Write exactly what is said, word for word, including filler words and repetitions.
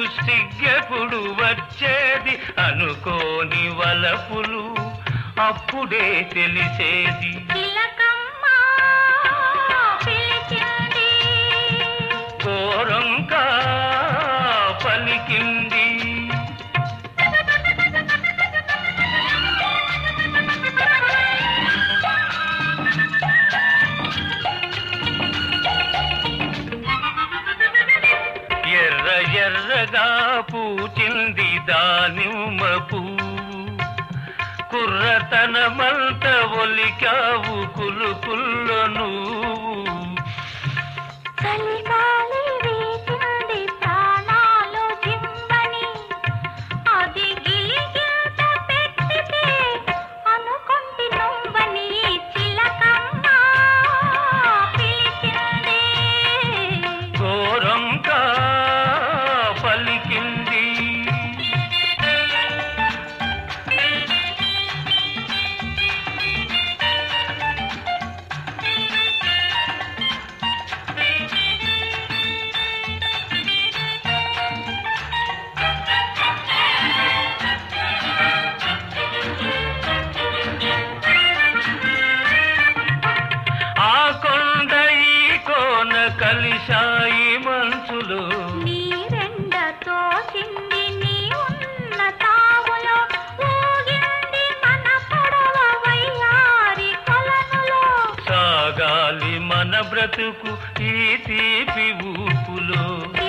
సిగ్గెప్పుడు వచ్చేది అనుకోని వలపులు అప్పుడే తెలిసేది. కోరంకా పలికింది ఎర్ర ఎర్రగా పూచింది దానిమ్మ పువ్వు కుర్రతనమంత ఒలికావు కులుకుల్లో నువ్వు. చలిగాలి వీచింది ప్రాణాలు జిమ్మని అది గిలిగిల్త పెట్టితే అనుకుంటి నువ్వని చిలకమ్మ పిలిచింది. కోరంకా పలికింది కలిశాయి మనసులో నీరెండతో చింది నీ ఉన్న తావులో ఊగింది మన పడవ వయ్యారి కొలనులో. సాగాలి మన బ్రతుకు ఈ తీపి ఊపులో.